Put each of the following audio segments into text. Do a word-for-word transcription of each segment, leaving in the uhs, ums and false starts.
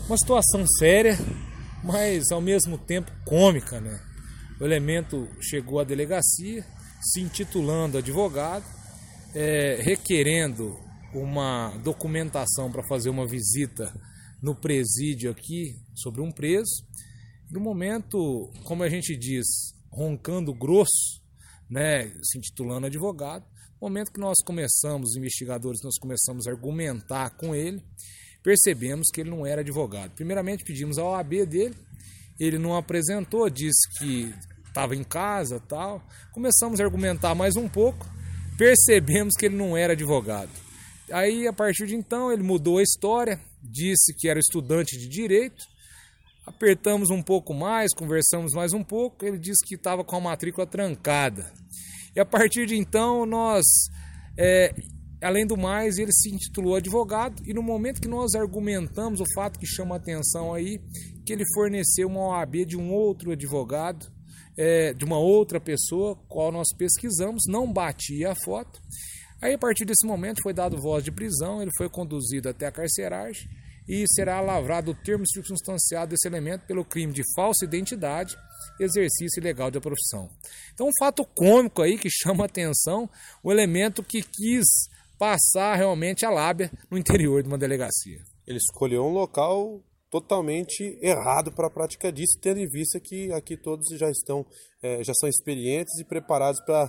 Uma situação séria, mas ao mesmo tempo cômica, né? O elemento chegou à delegacia, se intitulando advogado, é, requerendo uma documentação para fazer uma visita no presídio aqui sobre um preso. No momento, como a gente diz, roncando grosso, né, se intitulando advogado, no momento que nós começamos, os investigadores, nós começamos a argumentar com ele, percebemos que ele não era advogado. Primeiramente pedimos a O A B dele, ele não apresentou, disse que estava em casa e tal. Começamos a argumentar mais um pouco, percebemos que ele não era advogado. Aí, a partir de então, ele mudou a história, disse que era estudante de direito. Apertamos um pouco mais, conversamos mais um pouco, ele disse que estava com a matrícula trancada. E a partir de então, nós, é, além do mais, ele se intitulou advogado, e no momento que nós argumentamos o fato que chama a atenção aí, que ele forneceu uma O A B de um outro advogado, é, de uma outra pessoa, qual nós pesquisamos, não batia a foto. Aí, a partir desse momento, foi dado voz de prisão, ele foi conduzido até a carceragem e será lavrado o termo circunstanciado desse elemento pelo crime de falsa identidade, exercício ilegal da profissão. Então, um fato cômico aí que chama a atenção, o elemento que quis passar realmente a lábia no interior de uma delegacia. Ele escolheu um local totalmente errado para a prática disso, tendo em vista que aqui todos já estão, é, já são experientes e preparados para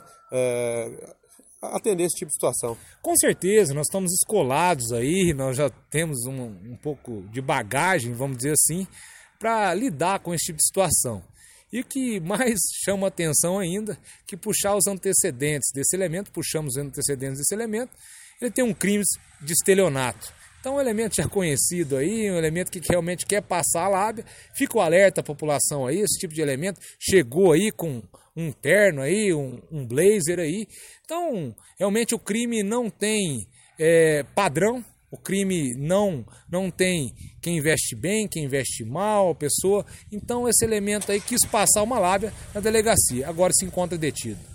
é, atender esse tipo de situação. Com certeza, nós estamos escolados aí, nós já temos um, um pouco de bagagem, vamos dizer assim, para lidar com esse tipo de situação. E o que mais chama atenção ainda, que puxar os antecedentes desse elemento, puxamos os antecedentes desse elemento, ele tem um crime de estelionato. Então, um elemento já conhecido aí, um elemento que realmente quer passar a lábia, fica o alerta à população aí, esse tipo de elemento chegou aí com um terno aí, um, um blazer aí. Então, realmente o crime não tem é, padrão, o crime não, não tem quem investe bem, quem investe mal, a pessoa. Então, esse elemento aí quis passar uma lábia na delegacia, agora se encontra detido.